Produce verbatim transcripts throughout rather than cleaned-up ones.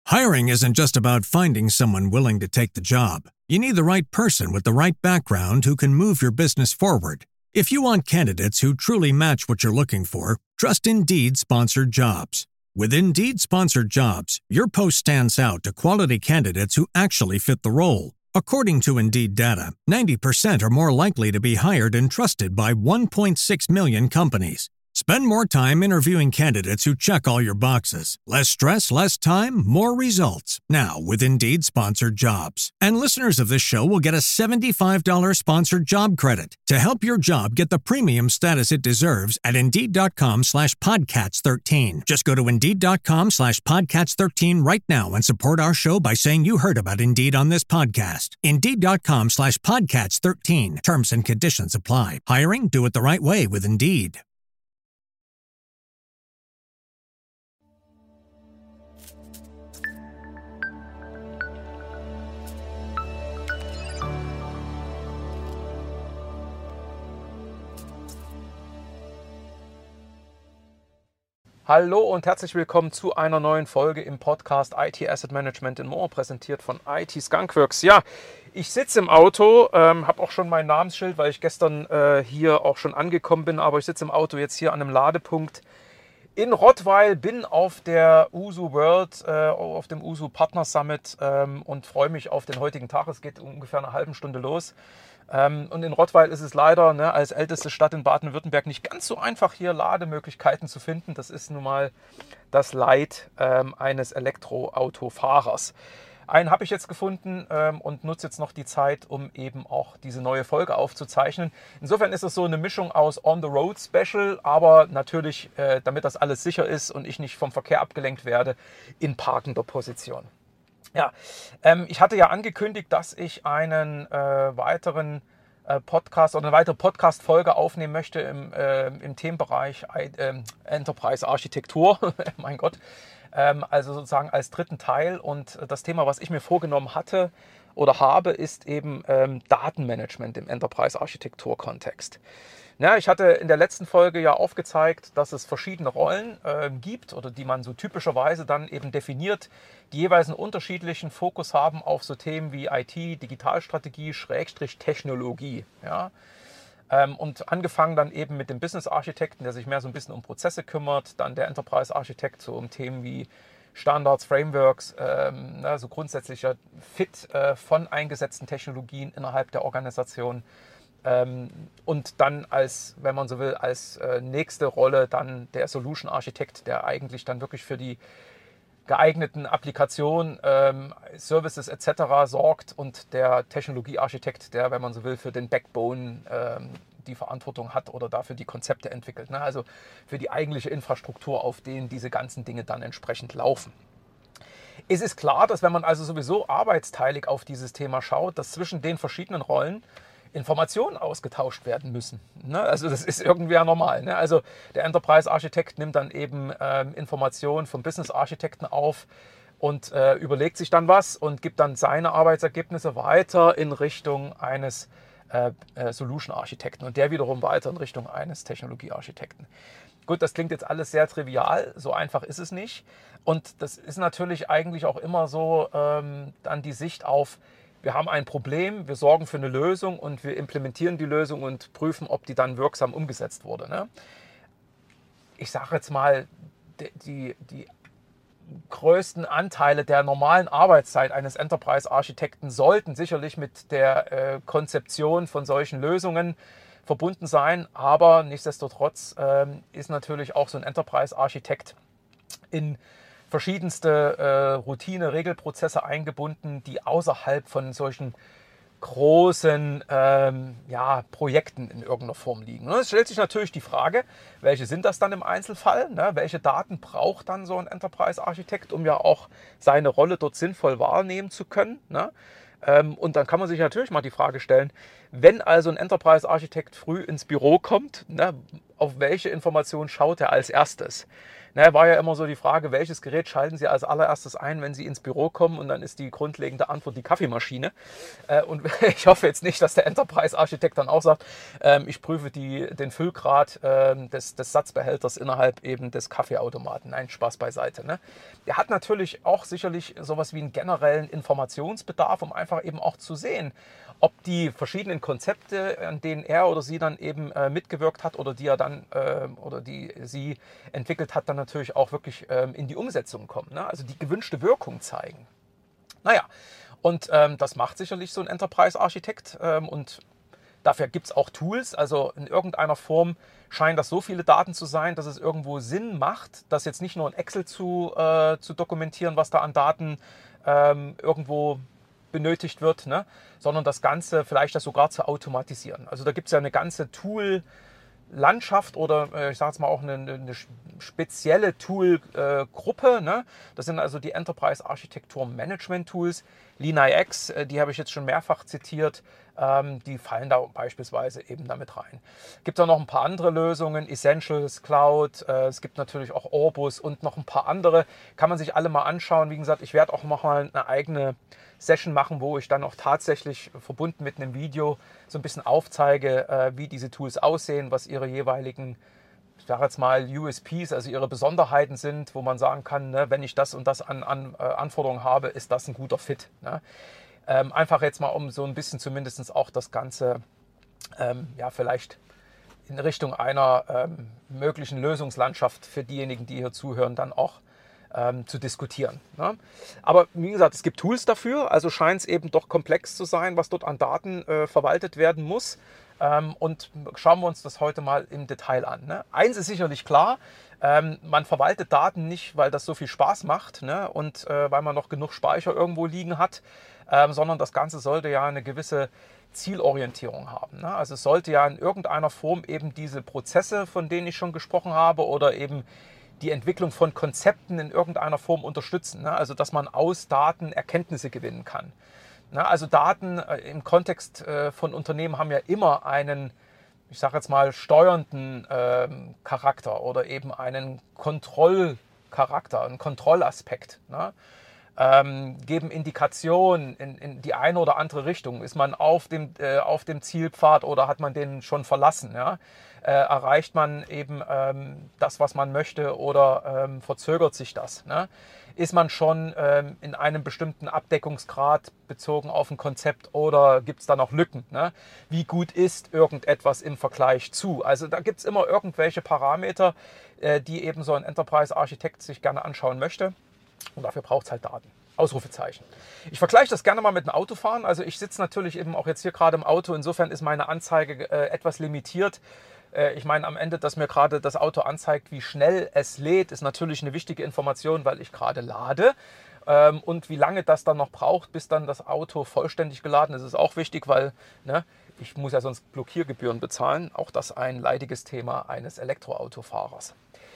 Hiring isn't just about finding someone willing to take the job. You need the right person with the right background who can move your business forward. If you want candidates who truly match what you're looking for, trust Indeed Sponsored Jobs. With Indeed Sponsored Jobs, your post stands out to quality candidates who actually fit the role. According to Indeed data, ninety percent are more likely to be hired and trusted by one point six million companies. Spend more time interviewing candidates who check all your boxes. Less stress, less time, more results. Now with Indeed Sponsored Jobs. And listeners of this show will get a seventy-five dollars sponsored job credit to help your job get the premium status it deserves at Indeed.com slash Podcats 13. Just go to Indeed.com slash Podcats 13 right now and support our show by saying you heard about Indeed on this podcast. Indeed.com slash Podcats 13. Terms and conditions apply. Hiring? Do it the right way with Indeed. Hallo und herzlich willkommen zu einer neuen Folge im Podcast I T Asset Management and More, präsentiert von I T Skunkworks. Ja, ich sitze im Auto, ähm, habe auch schon mein Namensschild, weil ich gestern äh, hier auch schon angekommen bin, aber ich sitze im Auto jetzt hier an einem Ladepunkt in Rottweil, bin auf der U S U World, äh, auf dem U S U Partner Summit ähm, und freue mich auf den heutigen Tag. Es geht ungefähr eine halbe Stunde los. Und in Rottweil ist es leider, ne, als älteste Stadt in Baden-Württemberg nicht ganz so einfach, hier Lademöglichkeiten zu finden. Das ist nun mal das Leid ähm, eines Elektroautofahrers. Einen habe ich jetzt gefunden ähm, und nutze jetzt noch die Zeit, um eben auch diese neue Folge aufzuzeichnen. Insofern ist es so eine Mischung aus On-the-Road-Special, aber natürlich, äh, damit das alles sicher ist und ich nicht vom Verkehr abgelenkt werde, in parkender Position. Ja, ähm, ich hatte ja angekündigt, dass ich einen äh, weiteren äh, Podcast oder eine weitere Podcast-Folge aufnehmen möchte im, äh, im Themenbereich äh, Enterprise Architektur. Mein Gott. Ähm, also sozusagen als dritten Teil. Und das Thema, was ich mir vorgenommen hatte oder habe, ist eben ähm, Datenmanagement im Enterprise Architektur-Kontext. Ja, ich hatte in der letzten Folge ja aufgezeigt, dass es verschiedene Rollen äh, gibt oder die man so typischerweise dann eben definiert, die jeweils einen unterschiedlichen Fokus haben auf so Themen wie I T, Digitalstrategie, Schrägstrich Technologie. Ja. Ähm, und angefangen dann eben mit dem Business-Architekten, der sich mehr so ein bisschen um Prozesse kümmert, dann der Enterprise-Architekt so um Themen wie Standards, Frameworks, ähm, also grundsätzlicher Fit äh, von eingesetzten Technologien innerhalb der Organisation. Ähm, und dann als, wenn man so will, als äh, nächste Rolle dann der Solution Architekt, der eigentlich dann wirklich für die geeigneten Applikationen, ähm, Services et cetera sorgt, und der Technologiearchitekt, der, wenn man so will, für den Backbone ähm, die Verantwortung hat oder dafür die Konzepte entwickelt. Ne? Also für die eigentliche Infrastruktur, auf denen diese ganzen Dinge dann entsprechend laufen. Es ist klar, dass wenn man also sowieso arbeitsteilig auf dieses Thema schaut, dass zwischen den verschiedenen Rollen Informationen ausgetauscht werden müssen. Ne? Also das ist irgendwie ja normal. Ne? Also der Enterprise-Architekt nimmt dann eben ähm, Informationen vom Business-Architekten auf und äh, überlegt sich dann was und gibt dann seine Arbeitsergebnisse weiter in Richtung eines äh, äh, Solution-Architekten und der wiederum weiter in Richtung eines Technologie-Architekten. Gut, das klingt jetzt alles sehr trivial, so einfach ist es nicht. Und das ist natürlich eigentlich auch immer so ähm, dann die Sicht auf: Wir haben ein Problem, wir sorgen für eine Lösung und wir implementieren die Lösung und prüfen, ob die dann wirksam umgesetzt wurde. Ne? Ich sage jetzt mal, die, die, die größten Anteile der normalen Arbeitszeit eines Enterprise-Architekten sollten sicherlich mit der äh, Konzeption von solchen Lösungen verbunden sein, aber nichtsdestotrotz ähm, ist natürlich auch so ein Enterprise-Architekt in verschiedenste äh, Routine-Regelprozesse eingebunden, die außerhalb von solchen großen ähm, ja, Projekten in irgendeiner Form liegen. Und es stellt sich natürlich die Frage, welche sind das dann im Einzelfall? Ne? Welche Daten braucht dann so ein Enterprise-Architekt, um ja auch seine Rolle dort sinnvoll wahrnehmen zu können? Ne? Ähm, und dann kann man sich natürlich mal die Frage stellen, wenn also ein Enterprise-Architekt früh ins Büro kommt, ne, auf welche Information schaut er als erstes. Na, war ja immer so die Frage, welches Gerät schalten Sie als allererstes ein, wenn Sie ins Büro kommen, und dann ist die grundlegende Antwort die Kaffeemaschine. Äh, und ich hoffe jetzt nicht, dass der Enterprise-Architekt dann auch sagt, ähm, ich prüfe die, den Füllgrad ähm, des, des Satzbehälters innerhalb eben des Kaffeeautomaten. Nein, Spaß beiseite. Ne? Der hat natürlich auch sicherlich sowas wie einen generellen Informationsbedarf, um einfach eben auch zu sehen, ob die verschiedenen Konzepte, an denen er oder sie dann eben äh, mitgewirkt hat oder die er dann äh, oder die sie entwickelt hat, dann natürlich auch wirklich ähm, in die Umsetzung kommen. Ne? Also die gewünschte Wirkung zeigen. Naja, und ähm, das macht sicherlich so ein Enterprise-Architekt ähm, und dafür gibt es auch Tools. Also in irgendeiner Form scheinen das so viele Daten zu sein, dass es irgendwo Sinn macht, das jetzt nicht nur in Excel zu, äh, zu dokumentieren, was da an Daten ähm, irgendwo benötigt wird, ne? Sondern das Ganze vielleicht das sogar zu automatisieren. Also da gibt es ja eine ganze Tool-Landschaft oder äh, ich sage jetzt mal auch eine, eine spezielle Tool-Gruppe. Äh, ne? Das sind also die Enterprise Architektur Management Tools. LeanIX, äh, die habe ich jetzt schon mehrfach zitiert, ähm, die fallen da beispielsweise eben damit rein. Es gibt auch noch ein paar andere Lösungen, Essentials, Cloud, äh, es gibt natürlich auch Orbus und noch ein paar andere. Kann man sich alle mal anschauen. Wie gesagt, ich werde auch noch mal eine eigene Session machen, wo ich dann auch tatsächlich verbunden mit einem Video so ein bisschen aufzeige, äh, wie diese Tools aussehen, was ihre jeweiligen, ich sage jetzt mal U S Ps, also ihre Besonderheiten sind, wo man sagen kann, ne, wenn ich das und das an, an äh, Anforderungen habe, ist das ein guter Fit. Ne? Ähm, einfach jetzt mal, um so ein bisschen zumindest auch das Ganze ähm, ja vielleicht in Richtung einer ähm, möglichen Lösungslandschaft für diejenigen, die hier zuhören, dann auch Ähm, zu diskutieren. Ne? Aber wie gesagt, es gibt Tools dafür, also scheint es eben doch komplex zu sein, was dort an Daten äh, verwaltet werden muss. Ähm, und schauen wir uns das heute mal im Detail an. Ne? Eins ist sicherlich klar, ähm, man verwaltet Daten nicht, weil das so viel Spaß macht, ne? Und äh, weil man noch genug Speicher irgendwo liegen hat, ähm, sondern das Ganze sollte ja eine gewisse Zielorientierung haben. Ne? Also es sollte ja in irgendeiner Form eben diese Prozesse, von denen ich schon gesprochen habe, oder eben die Entwicklung von Konzepten in irgendeiner Form unterstützen. Ne? Also dass man aus Daten Erkenntnisse gewinnen kann. Ne? Also Daten äh, im Kontext äh, von Unternehmen haben ja immer einen, ich sage jetzt mal, steuernden ähm, Charakter oder eben einen Kontrollcharakter, einen Kontrollaspekt. Ne? Ähm, geben Indikationen in, in die eine oder andere Richtung. Ist man auf dem, äh, auf dem Zielpfad oder hat man den schon verlassen? Ja? Äh, erreicht man eben ähm, das, was man möchte, oder ähm, verzögert sich das? Ne? Ist man schon ähm, in einem bestimmten Abdeckungsgrad bezogen auf ein Konzept, oder gibt es da noch Lücken? Ne? Wie gut ist irgendetwas im Vergleich zu? Also da gibt es immer irgendwelche Parameter, äh, die eben so ein Enterprise-Architekt sich gerne anschauen möchte. Und dafür braucht es halt Daten. Ausrufezeichen. Ich vergleiche das gerne mal mit dem Autofahren. Also ich sitze natürlich eben auch jetzt hier gerade im Auto. Insofern ist meine Anzeige äh, etwas limitiert. Äh, ich meine, am Ende, dass mir gerade das Auto anzeigt, wie schnell es lädt, ist natürlich eine wichtige Information, weil ich gerade lade. Ähm, und wie lange das dann noch braucht, bis dann das Auto vollständig geladen ist, ist auch wichtig, weil ne, ich muss ja sonst Blockiergebühren bezahlen. Auch das ein leidiges Thema eines Elektroautofahrers.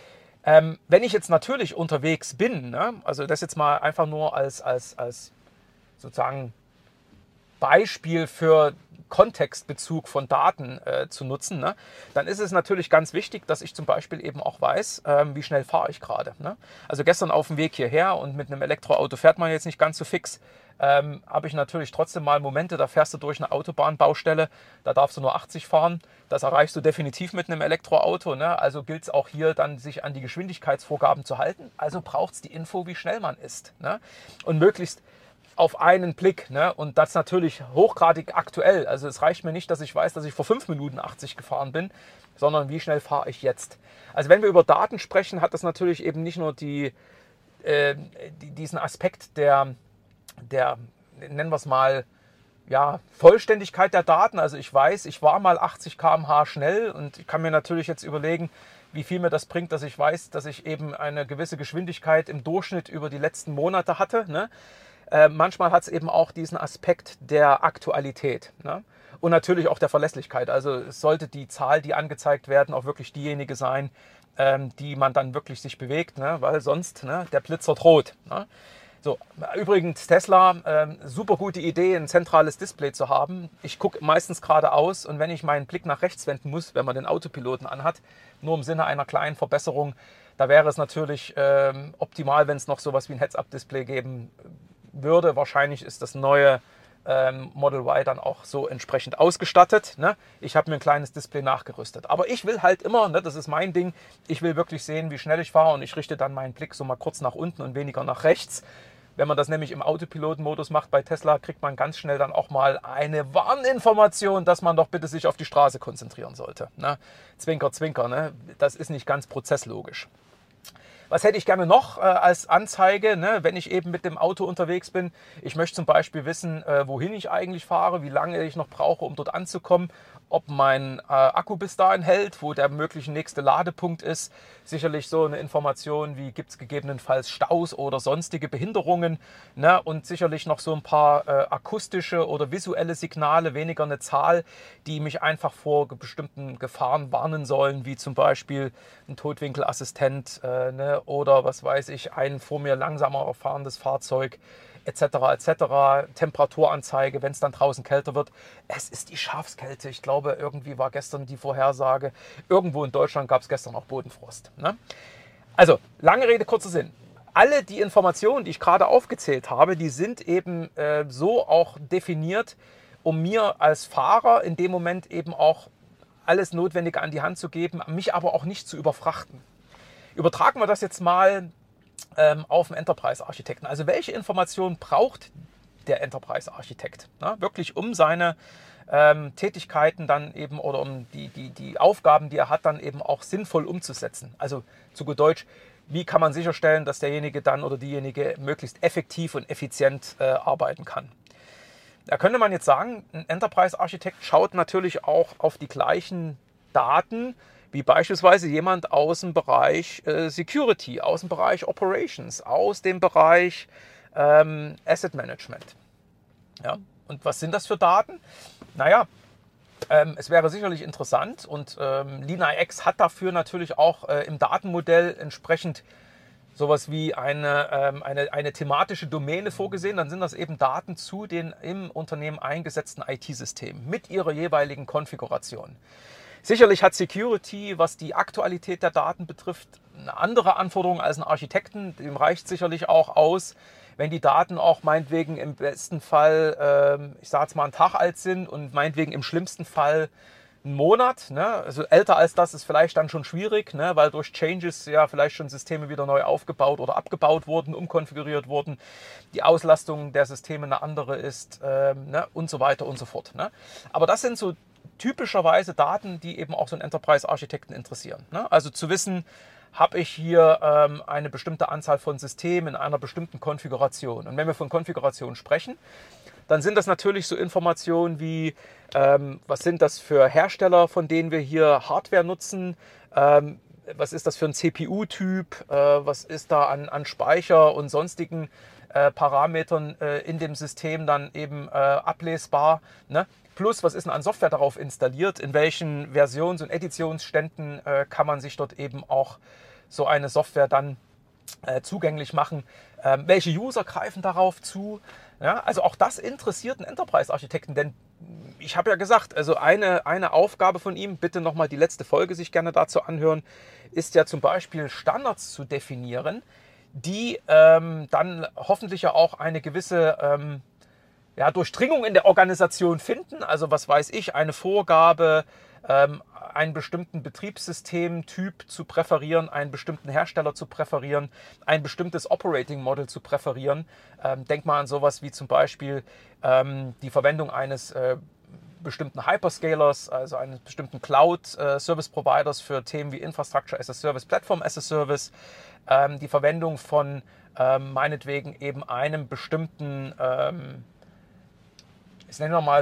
Ähm, wenn ich jetzt natürlich unterwegs bin, ne, also das jetzt mal einfach nur als, als, als sozusagen Beispiel für Kontextbezug von Daten äh, zu nutzen, ne, dann ist es natürlich ganz wichtig, dass ich zum Beispiel eben auch weiß, ähm, wie schnell fahre ich gerade. Ne? Also gestern auf dem Weg hierher, und mit einem Elektroauto fährt man jetzt nicht ganz so fix, ähm, habe ich natürlich trotzdem mal Momente, da fährst du durch eine Autobahnbaustelle, da darfst du nur achtzig fahren. Das erreichst du definitiv mit einem Elektroauto. Ne? Also gilt es auch hier dann, sich an die Geschwindigkeitsvorgaben zu halten. Also braucht es die Info, wie schnell man ist. Ne? Und möglichst auf einen Blick. Ne? Und das natürlich hochgradig aktuell. Also es reicht mir nicht, dass ich weiß, dass ich vor fünf Minuten achtzig gefahren bin, sondern wie schnell fahre ich jetzt. Also wenn wir über Daten sprechen, hat das natürlich eben nicht nur die, äh, die, diesen Aspekt der, der, nennen wir es mal, ja, Vollständigkeit der Daten. Also ich weiß, ich war mal achtzig Kilometer pro Stunde schnell, und ich kann mir natürlich jetzt überlegen, wie viel mir das bringt, dass ich weiß, dass ich eben eine gewisse Geschwindigkeit im Durchschnitt über die letzten Monate hatte. Ne? Äh, manchmal hat es eben auch diesen Aspekt der Aktualität, ne? Und natürlich auch der Verlässlichkeit. Also es sollte die Zahl, die angezeigt werden, auch wirklich diejenige sein, ähm, die man dann wirklich sich bewegt, ne? Weil sonst ne, der Blitzer droht. Ne? So, übrigens Tesla, ähm, super gute Idee, ein zentrales Display zu haben. Ich gucke meistens geradeaus und wenn ich meinen Blick nach rechts wenden muss, wenn man den Autopiloten anhat, nur im Sinne einer kleinen Verbesserung, da wäre es natürlich ähm, optimal, wenn es noch sowas wie ein Heads-Up-Display geben würde. Wahrscheinlich ist das neue ähm, Model Y dann auch so entsprechend ausgestattet. Ne? Ich habe mir ein kleines Display nachgerüstet. Aber ich will halt immer, ne, das ist mein Ding, ich will wirklich sehen, wie schnell ich fahre und ich richte dann meinen Blick so mal kurz nach unten und weniger nach rechts. Wenn man das nämlich im Autopilotenmodus macht bei Tesla, kriegt man ganz schnell dann auch mal eine Warninformation, dass man doch bitte sich auf die Straße konzentrieren sollte. Ne? Zwinker, zwinker, ne? Das ist nicht ganz prozesslogisch. Was hätte ich gerne noch äh, als Anzeige, ne, wenn ich eben mit dem Auto unterwegs bin? Ich möchte zum Beispiel wissen, äh, wohin ich eigentlich fahre, wie lange ich noch brauche, um dort anzukommen, ob mein äh, Akku bis dahin hält, wo der mögliche nächste Ladepunkt ist. Sicherlich so eine Information, wie gibt es gegebenenfalls Staus oder sonstige Behinderungen. Ne? Und sicherlich noch so ein paar äh, akustische oder visuelle Signale, weniger eine Zahl, die mich einfach vor bestimmten Gefahren warnen sollen, wie zum Beispiel ein Totwinkelassistent, äh, ne? Oder was weiß ich, ein vor mir langsamer fahrendes Fahrzeug, et cetera et cetera. Temperaturanzeige, wenn es dann draußen kälter wird. Es ist die Schafskälte. Ich glaube, irgendwie war gestern die Vorhersage. Irgendwo in Deutschland gab es gestern auch Bodenfrost. Ne? Also, lange Rede, kurzer Sinn. Alle die Informationen, die ich gerade aufgezählt habe, die sind eben äh, so auch definiert, um mir als Fahrer in dem Moment eben auch alles Notwendige an die Hand zu geben, mich aber auch nicht zu überfrachten. Übertragen wir das jetzt mal ähm, auf den Enterprise-Architekten. Also welche Informationen braucht der Enterprise-Architekt? Ne? Wirklich um seine ähm, Tätigkeiten dann eben oder um die, die, die Aufgaben, die er hat, dann eben auch sinnvoll umzusetzen. Also zu gut Deutsch, wie kann man sicherstellen, dass derjenige dann oder diejenige möglichst effektiv und effizient äh, arbeiten kann? Da könnte man jetzt sagen, ein Enterprise-Architekt schaut natürlich auch auf die gleichen Daten, wie beispielsweise jemand aus dem Bereich äh, Security, aus dem Bereich Operations, aus dem Bereich ähm, Asset Management. Ja? Und was sind das für Daten? Naja, ähm, es wäre sicherlich interessant und ähm, LeanIX hat dafür natürlich auch äh, im Datenmodell entsprechend sowas wie eine, ähm, eine, eine thematische Domäne vorgesehen. Dann sind das eben Daten zu den im Unternehmen eingesetzten I T-Systemen mit ihrer jeweiligen Konfiguration. Sicherlich hat Security, was die Aktualität der Daten betrifft, eine andere Anforderung als ein Architekten. Dem reicht sicherlich auch aus, wenn die Daten auch meinetwegen im besten Fall, ähm, ich sage jetzt mal, einen Tag alt sind und meinetwegen im schlimmsten Fall einen Monat. Ne? Also älter als das ist vielleicht dann schon schwierig, ne? Weil durch Changes ja vielleicht schon Systeme wieder neu aufgebaut oder abgebaut wurden, umkonfiguriert wurden, die Auslastung der Systeme eine andere ist, ähm, ne? Und so weiter und so fort. Ne? Aber das sind so typischerweise Daten, die eben auch so einen Enterprise-Architekten interessieren. Ne? Also zu wissen, habe ich hier ähm, eine bestimmte Anzahl von Systemen in einer bestimmten Konfiguration. Und wenn wir von Konfiguration sprechen, dann sind das natürlich so Informationen wie, ähm, was sind das für Hersteller, von denen wir hier Hardware nutzen, ähm, was ist das für ein C P U-Typ, äh, was ist da an, an Speicher und sonstigen äh, Parametern äh, in dem System dann eben äh, ablesbar, ne? Plus, was ist denn an Software darauf installiert, in welchen Versions- und Editionsständen äh, kann man sich dort eben auch so eine Software dann äh, zugänglich machen, ähm, welche User greifen darauf zu. Ja, also auch das interessiert einen Enterprise-Architekten, denn ich habe ja gesagt, also eine, eine Aufgabe von ihm, bitte nochmal die letzte Folge sich gerne dazu anhören, ist ja zum Beispiel Standards zu definieren, die ähm, dann hoffentlich ja auch eine gewisse ähm, ja, Durchdringung in der Organisation finden. Also was weiß ich, eine Vorgabe, ähm, einen bestimmten Betriebssystemtyp zu präferieren, einen bestimmten Hersteller zu präferieren, ein bestimmtes Operating Model zu präferieren. Ähm, denk mal an sowas wie zum Beispiel ähm, die Verwendung eines äh, bestimmten Hyperscalers, also eines bestimmten Cloud-Service-Providers äh, für Themen wie Infrastructure as a Service, Platform as a Service, ähm, die Verwendung von ähm, meinetwegen eben einem bestimmten ähm, ich nenne mal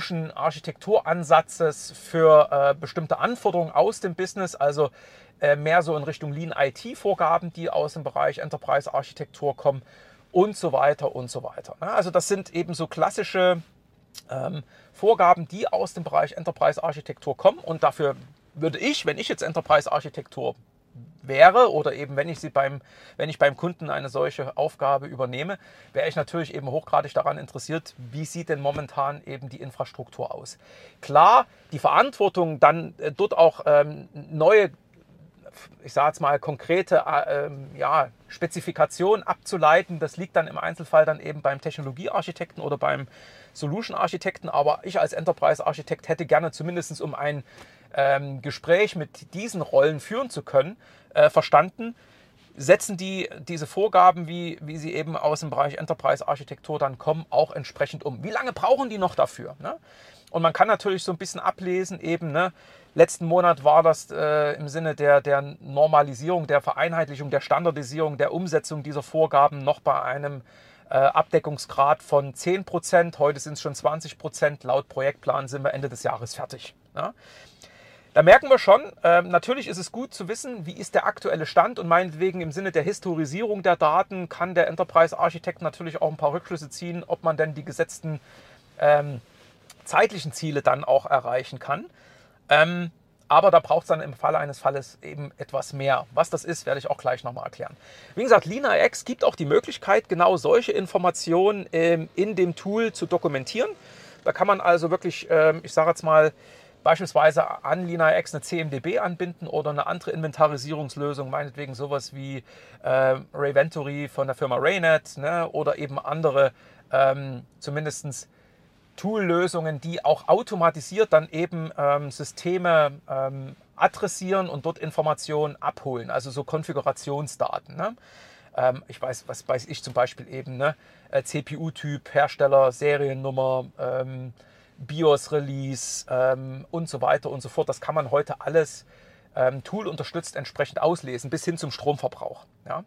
Solution-Architekturansatzes für äh, bestimmte Anforderungen aus dem Business, also äh, mehr so in Richtung Lean-I T-Vorgaben, die aus dem Bereich Enterprise-Architektur kommen und so weiter und so weiter. Ne? Also das sind eben so klassische ähm, Vorgaben, die aus dem Bereich Enterprise-Architektur kommen und dafür würde ich, wenn ich jetzt Enterprise-Architektur wäre oder eben wenn ich sie beim, wenn ich beim Kunden eine solche Aufgabe übernehme, wäre ich natürlich eben hochgradig daran interessiert, wie sieht denn momentan eben die Infrastruktur aus. Klar, die Verantwortung dann äh, dort auch ähm, neue, ich sage jetzt mal konkrete äh, ja, Spezifikationen abzuleiten, das liegt dann im Einzelfall dann eben beim Technologiearchitekten oder beim Solution-Architekten, aber ich als Enterprise-Architekt hätte gerne zumindest um ein ähm, Gespräch mit diesen Rollen führen zu können, äh, verstanden, setzen die diese Vorgaben, wie, wie sie eben aus dem Bereich Enterprise-Architektur dann kommen, auch entsprechend um. Wie lange brauchen die noch dafür? Ne? Und man kann natürlich so ein bisschen ablesen, eben, ne, letzten Monat war das äh, im Sinne der, der Normalisierung, der Vereinheitlichung, der Standardisierung, der Umsetzung dieser Vorgaben noch bei einem äh, Abdeckungsgrad von zehn Prozent. Heute sind es schon zwanzig Prozent. Laut Projektplan sind wir Ende des Jahres fertig. Ja? Da merken wir schon, äh, natürlich ist es gut zu wissen, wie ist der aktuelle Stand und meinetwegen im Sinne der Historisierung der Daten kann der Enterprise-Architekt natürlich auch ein paar Rückschlüsse ziehen, ob man denn die gesetzten ähm, zeitlichen Ziele dann auch erreichen kann. Ähm, aber da braucht es dann im Falle eines Falles eben etwas mehr. Was das ist, werde ich auch gleich nochmal erklären. Wie gesagt, LeanIX gibt auch die Möglichkeit, genau solche Informationen ähm, in dem Tool zu dokumentieren. Da kann man also wirklich, ähm, ich sage jetzt mal, beispielsweise an LeanIX eine C M D B anbinden oder eine andere Inventarisierungslösung, meinetwegen sowas wie äh, Rayventory von der Firma Raynet, ne, oder eben andere, ähm, zumindest Tool-Lösungen, die auch automatisiert dann eben ähm, Systeme ähm, adressieren und dort Informationen abholen, also so Konfigurationsdaten. Ne? Ähm, ich weiß, was weiß ich zum Beispiel eben, ne? C P U-Typ, Hersteller, Seriennummer, ähm, BIOS-Release ähm, und so weiter und so fort. Das kann man heute alles ähm, Tool unterstützt entsprechend auslesen, bis hin zum Stromverbrauch. Ja?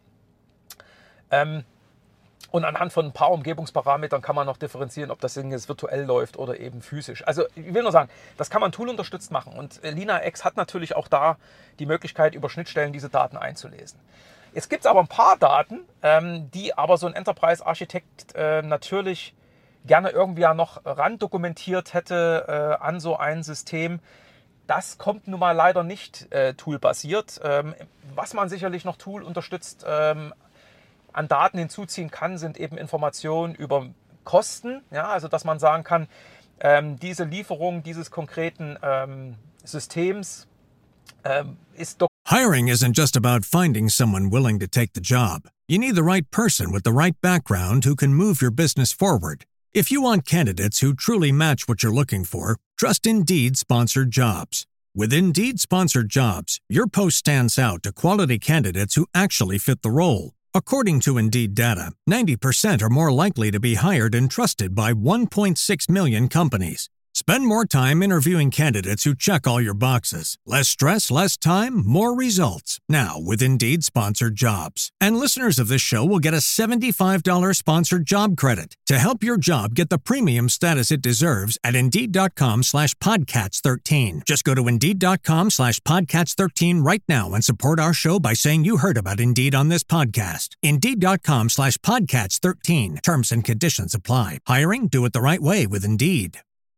Ähm, Und anhand von ein paar Umgebungsparametern kann man noch differenzieren, ob das Ding jetzt virtuell läuft oder eben physisch. Also ich will nur sagen, das kann man toolunterstützt machen. Und LeanIX hat natürlich auch da die Möglichkeit, über Schnittstellen diese Daten einzulesen. Jetzt gibt es aber ein paar Daten, ähm, die aber so ein Enterprise-Architekt äh, natürlich gerne irgendwie ja noch randokumentiert hätte äh, an so ein System. Das kommt nun mal leider nicht äh, toolbasiert. Ähm, was man sicherlich noch toolunterstützt ähm, an Daten hinzuziehen kann, sind eben Informationen über Kosten. Ja, also dass man sagen kann, ähm, diese Lieferung dieses konkreten ähm, Systems ähm, ist doch. Hiring isn't just about finding someone willing to take the job. You need the right person with the right background who can move your business forward. If you want candidates who truly match what you're looking for, trust Indeed Sponsored Jobs. With Indeed Sponsored Jobs, your post stands out to quality candidates who actually fit the role. According to Indeed data, ninety percent are more likely to be hired and trusted by one point six million companies. Spend more time interviewing candidates who check all your boxes. Less stress, less time, more results. Now with Indeed Sponsored Jobs. And listeners of this show will get a seventy-five dollars sponsored job credit to help your job get the premium status it deserves at Indeed.com slash Podcats 13. Just go to Indeed.com slash Podcats 13 right now and support our show by saying you heard about Indeed on this podcast. Indeed.com slash Podcats 13. Terms and conditions apply. Hiring? Do it the right way with Indeed.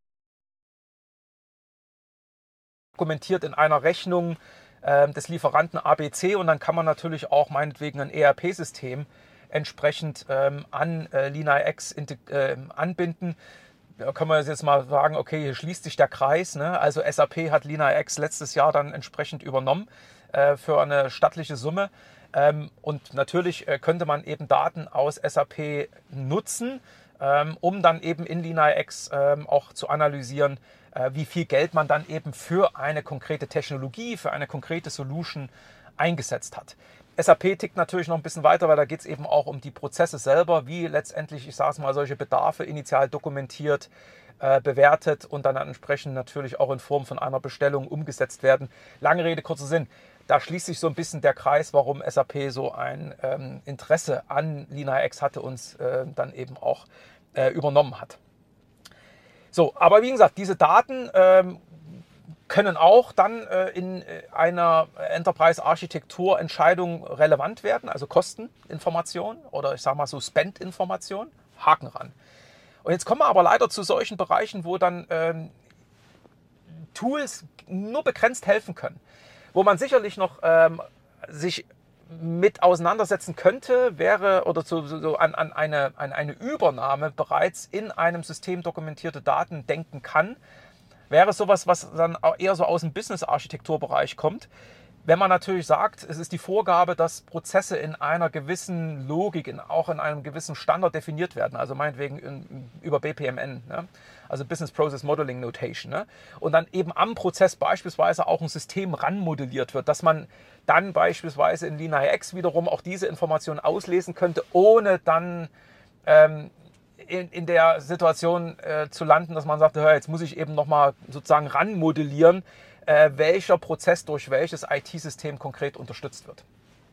Dokumentiert in einer Rechnung äh, des Lieferanten A B C und dann kann man natürlich auch meinetwegen ein E R P-System entsprechend ähm, an äh, LeanIX äh, anbinden. Da können wir jetzt mal sagen, okay, hier schließt sich der Kreis. Ne? Also S A P hat LeanIX letztes Jahr dann entsprechend übernommen äh, für eine stattliche Summe. Ähm, und natürlich äh, könnte man eben Daten aus S A P nutzen, ähm, um dann eben in LeanIX ähm, auch zu analysieren, wie viel Geld man dann eben für eine konkrete Technologie, für eine konkrete Solution eingesetzt hat. S A P tickt natürlich noch ein bisschen weiter, weil da geht es eben auch um die Prozesse selber, wie letztendlich, ich sage es mal, solche Bedarfe initial dokumentiert, äh, bewertet und dann entsprechend natürlich auch in Form von einer Bestellung umgesetzt werden. Lange Rede, kurzer Sinn. Da schließt sich so ein bisschen der Kreis, warum S A P so ein ähm, Interesse an LeanIX hatte und es äh, dann eben auch äh, übernommen hat. So, aber wie gesagt, diese Daten ähm, können auch dann äh, in einer Enterprise-Architektur-Entscheidung relevant werden, also Kosteninformation oder ich sage mal so Spend-Information, Haken ran. Und jetzt kommen wir aber leider zu solchen Bereichen, wo dann ähm, Tools nur begrenzt helfen können, wo man sicherlich noch ähm, sich mit auseinandersetzen könnte, wäre oder so, so, so an, an, eine, an eine Übernahme bereits in einem System dokumentierte Daten denken kann, wäre sowas, was dann eher so aus dem Business-Architekturbereich kommt. Wenn man natürlich sagt, es ist die Vorgabe, dass Prozesse in einer gewissen Logik, in, auch in einem gewissen Standard definiert werden, also meinetwegen in, über B P M N, ne? Also Business Process Modeling Notation, ne? Und dann eben am Prozess beispielsweise auch ein System ranmodelliert wird, dass man dann beispielsweise in LeanIX wiederum auch diese Informationen auslesen könnte, ohne dann ähm, in, in der Situation äh, zu landen, dass man sagt, hör, jetzt muss ich eben nochmal sozusagen ranmodellieren, äh, welcher Prozess durch welches I T-System konkret unterstützt wird.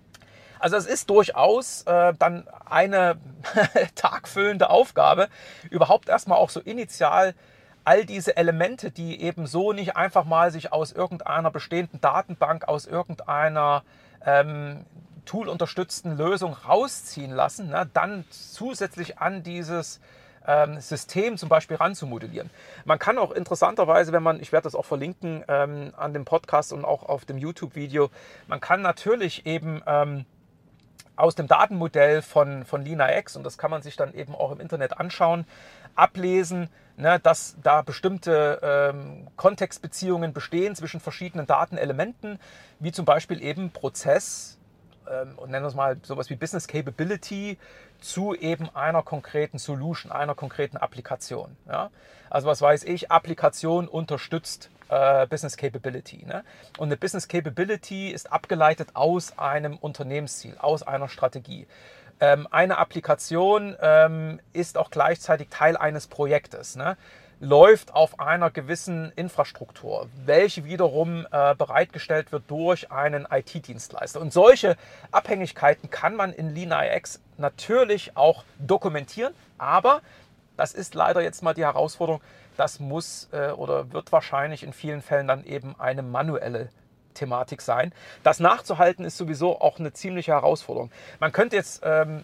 Also es ist durchaus äh, dann eine tagfüllende Aufgabe, überhaupt erstmal auch so initial all diese Elemente, die eben so nicht einfach mal sich aus irgendeiner bestehenden Datenbank, aus irgendeiner ähm, toolunterstützten Lösung rausziehen lassen, ne, dann zusätzlich an dieses ähm, System zum Beispiel ranzumodellieren. Man kann auch interessanterweise, wenn man, ich werde das auch verlinken ähm, an dem Podcast und auch auf dem YouTube-Video, man kann natürlich eben ähm, aus dem Datenmodell von, von LeanIX, und das kann man sich dann eben auch im Internet anschauen, ablesen, ne, dass da bestimmte ähm, Kontextbeziehungen bestehen zwischen verschiedenen Datenelementen, wie zum Beispiel eben Prozess, ähm, und nennen wir es mal sowas wie Business Capability, zu eben einer konkreten Solution, einer konkreten Applikation. Ja? Also was weiß ich, Applikation unterstützt äh, Business Capability. Ne? Und eine Business Capability ist abgeleitet aus einem Unternehmensziel, aus einer Strategie. Ähm, eine Applikation ähm, ist auch gleichzeitig Teil eines Projektes, ne? Läuft auf einer gewissen Infrastruktur, welche wiederum äh, bereitgestellt wird durch einen I T-Dienstleister. Und solche Abhängigkeiten kann man in LeanIX natürlich auch dokumentieren, aber das ist leider jetzt mal die Herausforderung, das muss äh, oder wird wahrscheinlich in vielen Fällen dann eben eine manuelle Thematik sein. Das nachzuhalten ist sowieso auch eine ziemliche Herausforderung. Man könnte jetzt, ähm,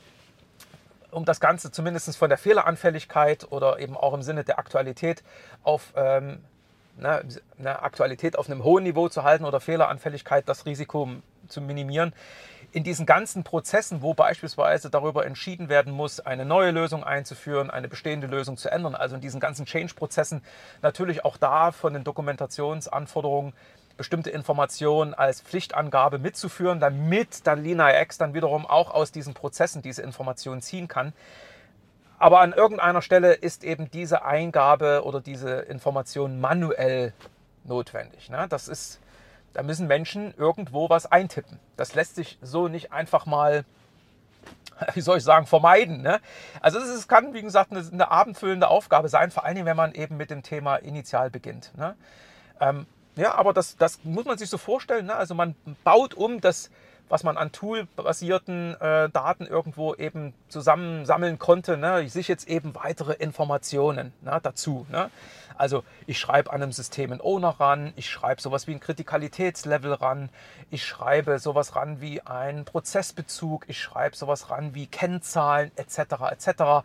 um das Ganze zumindest von der Fehleranfälligkeit oder eben auch im Sinne der Aktualität auf ähm, ne, eine Aktualität auf einem hohen Niveau zu halten oder Fehleranfälligkeit, das Risiko zu minimieren, in diesen ganzen Prozessen, wo beispielsweise darüber entschieden werden muss, eine neue Lösung einzuführen, eine bestehende Lösung zu ändern, also in diesen ganzen Change-Prozessen natürlich auch da von den Dokumentationsanforderungen bestimmte Informationen als Pflichtangabe mitzuführen, damit dann LeanIX dann wiederum auch aus diesen Prozessen diese Informationen ziehen kann. Aber an irgendeiner Stelle ist eben diese Eingabe oder diese Information manuell notwendig. Ne? Das ist, da müssen Menschen irgendwo was eintippen. Das lässt sich so nicht einfach mal, wie soll ich sagen, vermeiden. Ne? Also es kann, wie gesagt, eine, eine abendfüllende Aufgabe sein, vor allen Dingen, wenn man eben mit dem Thema initial beginnt. Ne? Ähm, Ja, aber das, das muss man sich so vorstellen. Ne? Also man baut um das, was man an toolbasierten äh, Daten irgendwo eben zusammensammeln konnte, ne? Sich jetzt eben weitere Informationen, ne, dazu. Ne? Also ich schreibe an einem System einen Owner ran, ich schreibe sowas wie ein Kritikalitätslevel ran, ich schreibe sowas ran wie einen Prozessbezug, ich schreibe sowas ran wie Kennzahlen et cetera et cetera,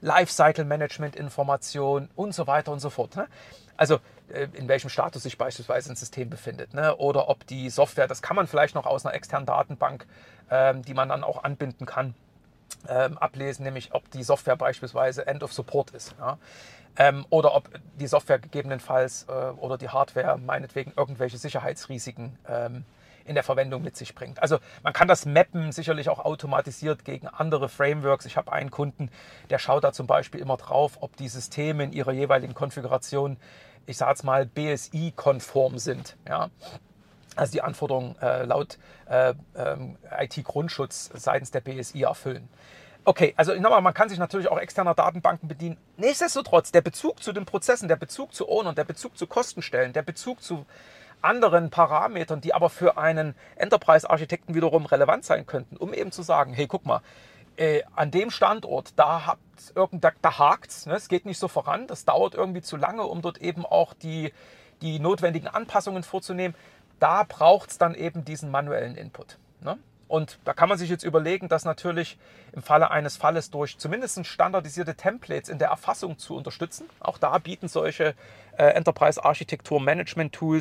Lifecycle-Management-Informationen und so weiter und so fort. Ne? Also in welchem Status sich beispielsweise ein System befindet, ne? Oder ob die Software, das kann man vielleicht noch aus einer externen Datenbank, ähm, die man dann auch anbinden kann, ähm, ablesen, nämlich ob die Software beispielsweise End of Support ist, ja? ähm, oder ob die Software gegebenenfalls äh, oder die Hardware meinetwegen irgendwelche Sicherheitsrisiken ähm, in der Verwendung mit sich bringt. Also man kann das mappen, sicherlich auch automatisiert gegen andere Frameworks. Ich habe einen Kunden, der schaut da zum Beispiel immer drauf, ob die Systeme in ihrer jeweiligen Konfiguration, ich sage jetzt mal, B S I-konform sind. Ja? Also die Anforderungen äh, laut äh, ähm, I T-Grundschutz seitens der B S I erfüllen. Okay, also nochmal, man kann sich natürlich auch externer Datenbanken bedienen. Nichtsdestotrotz, der Bezug zu den Prozessen, der Bezug zu Ownern, der Bezug zu Kostenstellen, der Bezug zu anderen Parametern, die aber für einen Enterprise-Architekten wiederum relevant sein könnten, um eben zu sagen, hey, guck mal, Äh, an dem Standort, da, habt irgend, da, da hakt's, ne? Es geht nicht so voran, das dauert irgendwie zu lange, um dort eben auch die, die notwendigen Anpassungen vorzunehmen. Da braucht es dann eben diesen manuellen Input. Ne? Und da kann man sich jetzt überlegen, dass natürlich im Falle eines Falles durch zumindest standardisierte Templates in der Erfassung zu unterstützen. Auch da bieten solche äh, Enterprise-Architektur-Management-Tools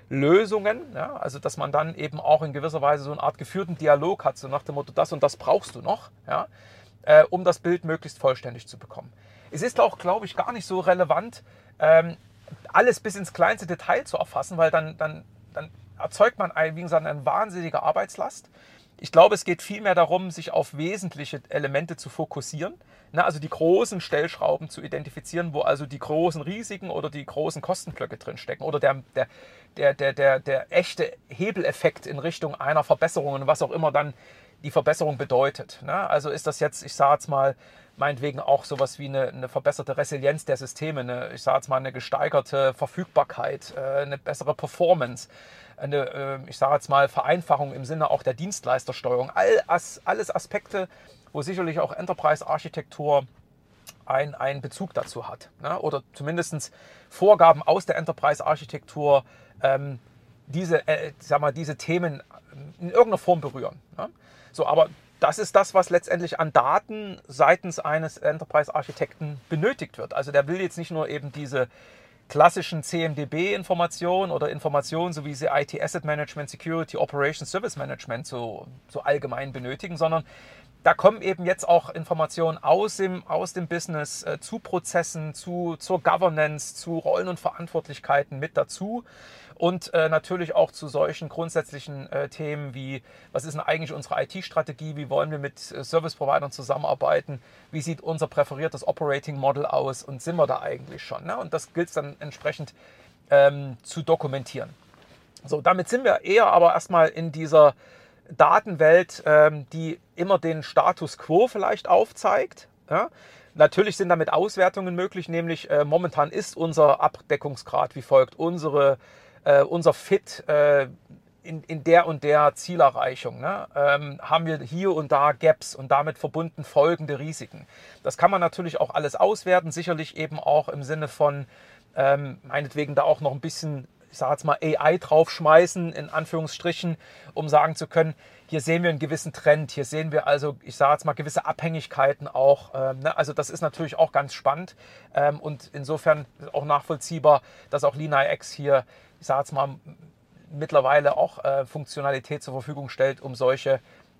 Lösungen, ja, also dass man dann eben auch in gewisser Weise so eine Art geführten Dialog hat, so nach dem Motto, das und das brauchst du noch, ja, äh, um das Bild möglichst vollständig zu bekommen. Es ist auch, glaube ich, gar nicht so relevant, ähm, alles bis ins kleinste Detail zu erfassen, weil dann, dann, dann erzeugt man, ein, wie gesagt, eine wahnsinnige Arbeitslast. Ich glaube, es geht vielmehr darum, sich auf wesentliche Elemente zu fokussieren, ne, also die großen Stellschrauben zu identifizieren, wo also die großen Risiken oder die großen Kostenblöcke drinstecken oder der, der, der, der, der, der echte Hebeleffekt in Richtung einer Verbesserung und was auch immer dann die Verbesserung bedeutet. Ne? Also ist das jetzt, ich sage jetzt mal, meinetwegen auch sowas wie eine, eine verbesserte Resilienz der Systeme, eine, ich sage jetzt mal eine gesteigerte Verfügbarkeit, äh, eine bessere Performance, eine, äh, ich sage jetzt mal Vereinfachung im Sinne auch der Dienstleistersteuerung. All, as, alles Aspekte, wo sicherlich auch Enterprise-Architektur ein, einen Bezug dazu hat. Ne? Oder zumindest Vorgaben aus der Enterprise-Architektur, ähm, diese, äh, sag mal, diese Themen in irgendeiner Form berühren. Ne? So, aber das ist das, was letztendlich an Daten seitens eines Enterprise-Architekten benötigt wird. Also der will jetzt nicht nur eben diese klassischen C M D B-Informationen oder Informationen, so wie sie I T Asset Management, Security, Operations, Service Management so, so allgemein benötigen, sondern da kommen eben jetzt auch Informationen aus dem, aus dem Business äh, zu Prozessen, zu, zur Governance, zu Rollen und Verantwortlichkeiten mit dazu. Und äh, natürlich auch zu solchen grundsätzlichen äh, Themen wie, was ist denn eigentlich unsere I T-Strategie, wie wollen wir mit äh, Service-Providern zusammenarbeiten, wie sieht unser präferiertes Operating Model aus und sind wir da eigentlich schon. Ne? Und das gilt es dann entsprechend ähm, zu dokumentieren. So, damit sind wir eher aber erstmal in dieser Datenwelt, ähm, die immer den Status quo vielleicht aufzeigt. Ja? Natürlich sind damit Auswertungen möglich, nämlich äh, momentan ist unser Abdeckungsgrad wie folgt, unsere Uh, unser Fit uh, in, in der und der Zielerreichung. Ne? Ähm, haben wir hier und da Gaps und damit verbunden folgende Risiken. Das kann man natürlich auch alles auswerten, sicherlich eben auch im Sinne von, ähm, meinetwegen da auch noch ein bisschen, ich sage jetzt mal, A I draufschmeißen, in Anführungsstrichen, um sagen zu können, hier sehen wir einen gewissen Trend, hier sehen wir also, ich sage jetzt mal, gewisse Abhängigkeiten auch. Ähm, ne? Also das ist natürlich auch ganz spannend ähm, und insofern auch nachvollziehbar, dass auch LeanIX hier, ich sage jetzt mal, mittlerweile auch äh, Funktionalität zur Verfügung stellt, um solche,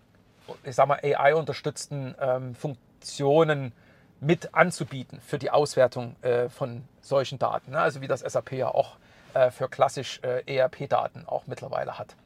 ich sage mal, A I-unterstützten ähm, Funktionen mit anzubieten für die Auswertung äh, von solchen Daten. Ne? Also wie das S A P ja auch äh, für klassisch äh, E R P-Daten auch mittlerweile hat.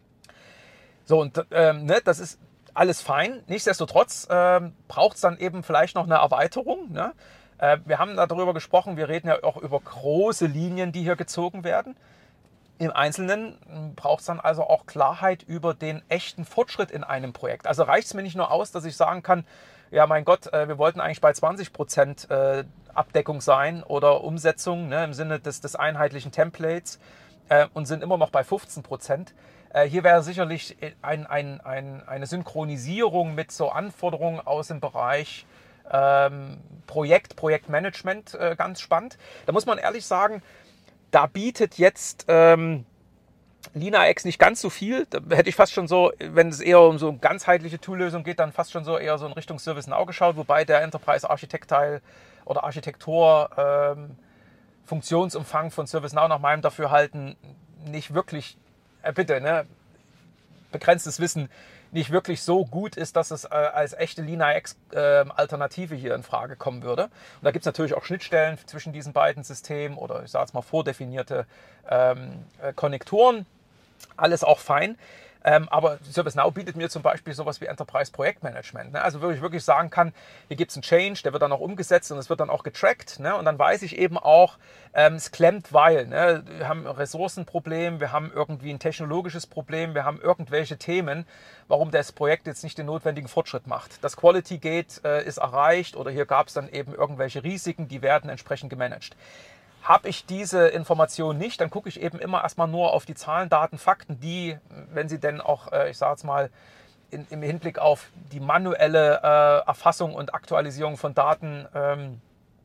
So, und ähm, ne, das ist alles fein. Nichtsdestotrotz ähm, braucht es dann eben vielleicht noch eine Erweiterung. Ne? Äh, wir haben darüber gesprochen, wir reden ja auch über große Linien, die hier gezogen werden. Im Einzelnen braucht es dann also auch Klarheit über den echten Fortschritt in einem Projekt. Also reicht es mir nicht nur aus, dass ich sagen kann, ja mein Gott, wir wollten eigentlich bei zwanzig Prozent Abdeckung sein oder Umsetzung, ne, im Sinne des, des einheitlichen Templates äh, und sind immer noch bei fünfzehn Prozent. Äh, hier wäre sicherlich ein, ein, ein, eine Synchronisierung mit so Anforderungen aus dem Bereich ähm, Projekt, Projektmanagement äh, ganz spannend. Da muss man ehrlich sagen, da bietet jetzt ähm, LeanIX nicht ganz so viel. Da hätte ich fast schon so, wenn es eher um so eine ganzheitliche Tool-Lösung geht, dann fast schon so eher so in Richtung ServiceNow geschaut, wobei der Enterprise-Architekt-Teil oder Architektur ähm, Funktionsumfang von ServiceNow nach meinem Dafürhalten nicht wirklich, äh, bitte, ne, begrenztes Wissen, nicht wirklich so gut ist, dass es äh, als echte LeanIX-Alternative äh, hier in Frage kommen würde. Und da gibt es natürlich auch Schnittstellen zwischen diesen beiden Systemen oder ich sage es mal vordefinierte ähm, äh, Konnektoren. Alles auch fein. Ähm, aber ServiceNow bietet mir zum Beispiel sowas wie Enterprise Projektmanagement. Ne? Also wirklich, wirklich sagen kann, hier gibt es einen Change, der wird dann auch umgesetzt und es wird dann auch getrackt. Ne? Und dann weiß ich eben auch, ähm, es klemmt, weil ne? wir haben ein Ressourcenproblem, wir haben irgendwie ein technologisches Problem, wir haben irgendwelche Themen, warum das Projekt jetzt nicht den notwendigen Fortschritt macht. Das Quality Gate äh, ist erreicht oder hier gab es dann eben irgendwelche Risiken, die werden entsprechend gemanagt. Habe ich diese Information nicht, dann gucke ich eben immer erstmal nur auf die Zahlen, Daten, Fakten, die, wenn sie denn auch, äh, ich sage jetzt mal, in, im Hinblick auf die manuelle äh, Erfassung und Aktualisierung von Daten, ähm,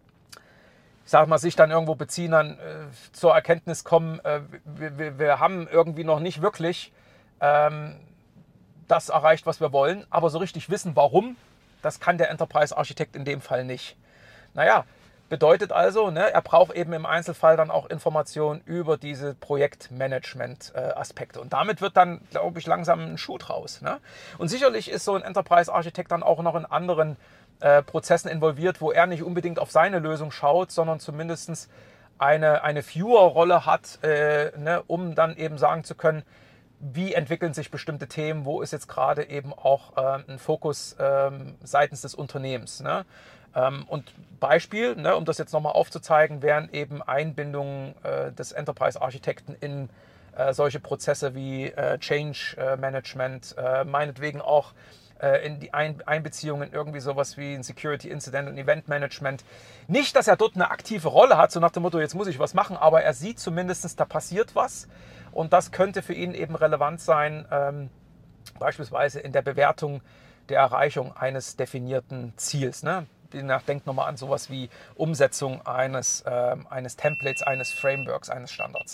ich sage mal, sich dann irgendwo beziehen, dann äh, zur Erkenntnis kommen, äh, wir, wir, wir haben irgendwie noch nicht wirklich ähm, das erreicht, was wir wollen, aber so richtig wissen, warum, das kann der Enterprise-Architekt in dem Fall nicht. Naja, Bedeutet also, ne, er braucht eben im Einzelfall dann auch Informationen über diese Projektmanagement-Aspekte. Und damit wird dann, glaube ich, langsam ein Schuh draus. Ne? Und sicherlich ist so ein Enterprise-Architekt dann auch noch in anderen äh, Prozessen involviert, wo er nicht unbedingt auf seine Lösung schaut, sondern zumindest eine, eine Viewer-Rolle hat, äh, ne, um dann eben sagen zu können, wie entwickeln sich bestimmte Themen, wo ist jetzt gerade eben auch äh, ein Fokus ähm, seitens des Unternehmens. Ne? Ähm, und Beispiel, ne, um das jetzt nochmal aufzuzeigen, wären eben Einbindungen äh, des Enterprise-Architekten in äh, solche Prozesse wie äh, Change äh, Management, äh, meinetwegen auch äh, in die Ein Einbeziehung in irgendwie sowas wie ein Security Incident und Event Management. Nicht, dass er dort eine aktive Rolle hat, so nach dem Motto, jetzt muss ich was machen, aber er sieht zumindest, da passiert was. Und das könnte für ihn eben relevant sein, ähm, beispielsweise in der Bewertung der Erreichung eines definierten Ziels. Ne? Denkt nochmal an sowas wie Umsetzung eines, äh, eines Templates, eines Frameworks, eines Standards.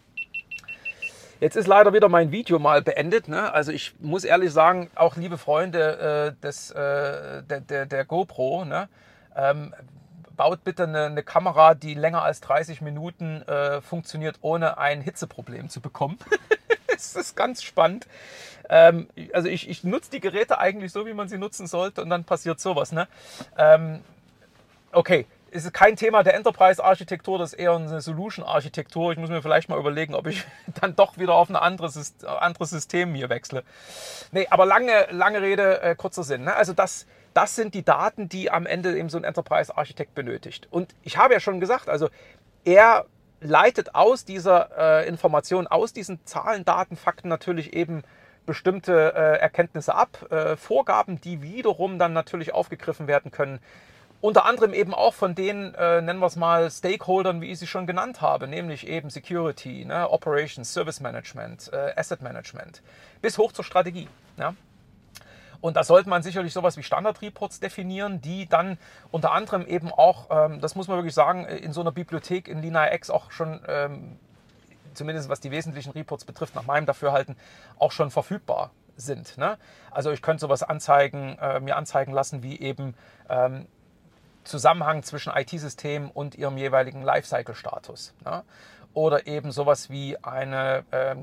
Jetzt ist leider wieder mein Video mal beendet. Ne? Also ich muss ehrlich sagen, auch liebe Freunde äh, des, äh, der, der, der GoPro, ne? ähm, baut bitte eine, eine Kamera, die länger als dreißig Minuten äh, funktioniert, ohne ein Hitzeproblem zu bekommen. Das ist ganz spannend. Ähm, also ich, ich nutze die Geräte eigentlich so, wie man sie nutzen sollte, und dann passiert sowas. Ne? Ähm, okay, ist kein Thema der Enterprise-Architektur, das ist eher eine Solution-Architektur. Ich muss mir vielleicht mal überlegen, ob ich dann doch wieder auf ein anderes, anderes System hier wechsle. Nee, aber lange, lange Rede, äh, kurzer Sinn. Ne? Also das... Das sind die Daten, die am Ende eben so ein Enterprise-Architekt benötigt. Und ich habe ja schon gesagt, also er leitet aus dieser äh, Information, aus diesen Zahlen, Daten, Fakten natürlich eben bestimmte äh, Erkenntnisse ab, äh, Vorgaben, die wiederum dann natürlich aufgegriffen werden können. Unter anderem eben auch von den, äh, nennen wir es mal, Stakeholdern, wie ich sie schon genannt habe, nämlich eben Security, ne, Operations, Service Management, äh, Asset Management, bis hoch zur Strategie. Ja. Und da sollte man sicherlich sowas wie Standard-Reports definieren, die dann unter anderem eben auch, ähm, das muss man wirklich sagen, in so einer Bibliothek in LeanIX auch schon, ähm, zumindest was die wesentlichen Reports betrifft, nach meinem Dafürhalten, auch schon verfügbar sind. Ne? Also ich könnte sowas anzeigen, äh, mir anzeigen lassen, wie eben ähm, Zusammenhang zwischen I T-Systemen und ihrem jeweiligen Lifecycle-Status. Ne? Oder eben sowas wie eine ähm,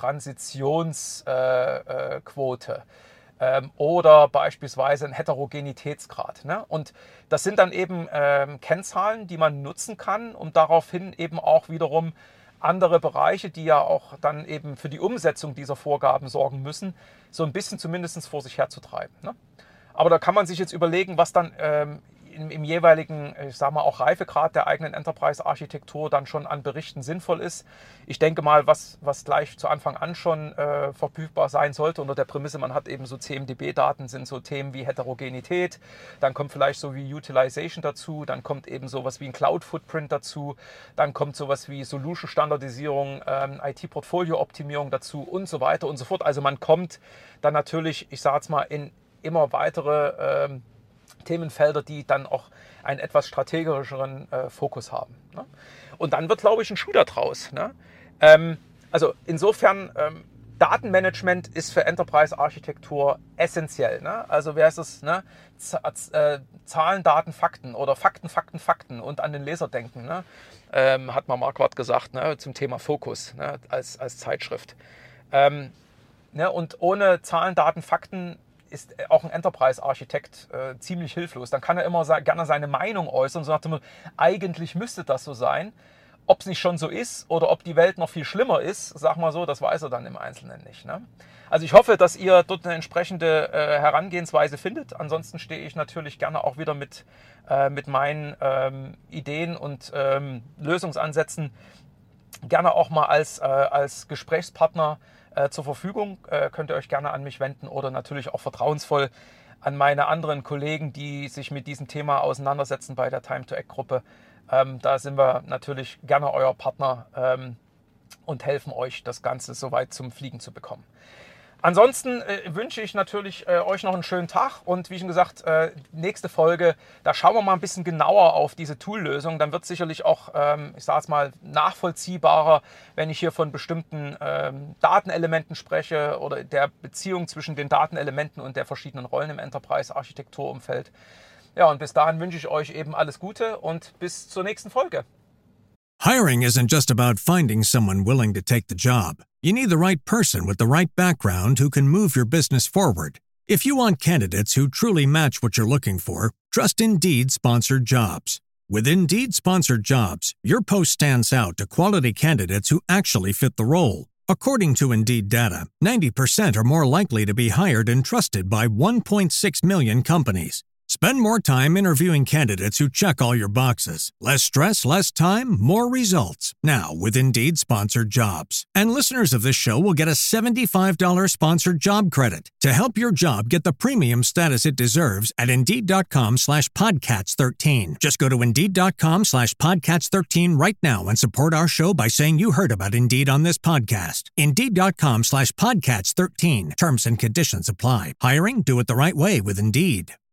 Cloud-Transitionsquote. Äh, äh, Ähm, oder beispielsweise ein Heterogenitätsgrad. Ne? Und das sind dann eben ähm, Kennzahlen, die man nutzen kann, um daraufhin eben auch wiederum andere Bereiche, die ja auch dann eben für die Umsetzung dieser Vorgaben sorgen müssen, so ein bisschen zumindest vor sich herzutreiben. Ne? Aber da kann man sich jetzt überlegen, was dann ähm, im, im jeweiligen, ich sag mal, auch Reifegrad der eigenen Enterprise-Architektur dann schon an Berichten sinnvoll ist. Ich denke mal, was, was gleich zu Anfang an schon äh, verfügbar sein sollte, unter der Prämisse, man hat eben so C M D B-Daten, sind so Themen wie Heterogenität, dann kommt vielleicht so wie Utilization dazu, dann kommt eben sowas wie ein Cloud-Footprint dazu, dann kommt sowas wie Solution-Standardisierung, ähm, I T-Portfolio-Optimierung dazu und so weiter und so fort. Also man kommt dann natürlich, ich sage jetzt mal, in immer weitere ähm, Themenfelder, die dann auch einen etwas strategischeren äh, Fokus haben. Ne? Und dann wird, glaube ich, ein Schuh da draus. Ne? Ähm, also insofern, ähm, Datenmanagement ist für Enterprise-Architektur essentiell. Ne? Also wer ist es? Ne? Z äh, Zahlen, Daten, Fakten oder Fakten, Fakten, Fakten und an den Leser denken. Ne? Ähm, hat mal Marquardt gesagt, ne? Zum Thema Fokus, ne? als, als Zeitschrift. Ähm, ne? Und ohne Zahlen, Daten, Fakten ist auch ein Enterprise-Architekt äh, ziemlich hilflos. Dann kann er immer sa- gerne seine Meinung äußern, so nach dem Motto, eigentlich müsste das so sein. Ob es nicht schon so ist oder ob die Welt noch viel schlimmer ist, sag mal so, das weiß er dann im Einzelnen nicht. Ne? Also ich hoffe, dass ihr dort eine entsprechende äh, Herangehensweise findet. Ansonsten stehe ich natürlich gerne auch wieder mit, äh, mit meinen ähm, Ideen und ähm, Lösungsansätzen gerne auch mal als, äh, als Gesprächspartner äh, zur Verfügung. Äh, könnt ihr euch gerne an mich wenden oder natürlich auch vertrauensvoll an meine anderen Kollegen, die sich mit diesem Thema auseinandersetzen bei der Time-to-Act-Gruppe. Ähm, da sind wir natürlich gerne euer Partner ähm, und helfen euch, das Ganze soweit zum Fliegen zu bekommen. Ansonsten äh, wünsche ich natürlich äh, euch noch einen schönen Tag und wie schon gesagt, äh, nächste Folge, da schauen wir mal ein bisschen genauer auf diese Tool-Lösung. Dann wird es sicherlich auch, ähm, ich sage es mal, nachvollziehbarer, wenn ich hier von bestimmten ähm, Datenelementen spreche oder der Beziehung zwischen den Datenelementen und der verschiedenen Rollen im Enterprise-Architekturumfeld. Ja, und bis dahin wünsche ich euch eben alles Gute und bis zur nächsten Folge. Hiring isn't just about finding someone willing to take the job. You need the right person with the right background who can move your business forward. If you want candidates who truly match what you're looking for, trust Indeed Sponsored Jobs. With Indeed Sponsored Jobs, your post stands out to quality candidates who actually fit the role. According to Indeed data, ninety percent are more likely to be hired and trusted by one point six million companies. Spend more time interviewing candidates who check all your boxes. Less stress, less time, more results. Now with Indeed Sponsored Jobs. And listeners of this show will get a seventy-five dollars sponsored job credit to help your job get the premium status it deserves at Indeed.com slash Podcats 13. Just go to Indeed.com slash Podcats 13 right now and support our show by saying you heard about Indeed on this podcast. Indeed.com slash Podcats 13. Terms and conditions apply. Hiring? Do it the right way with Indeed.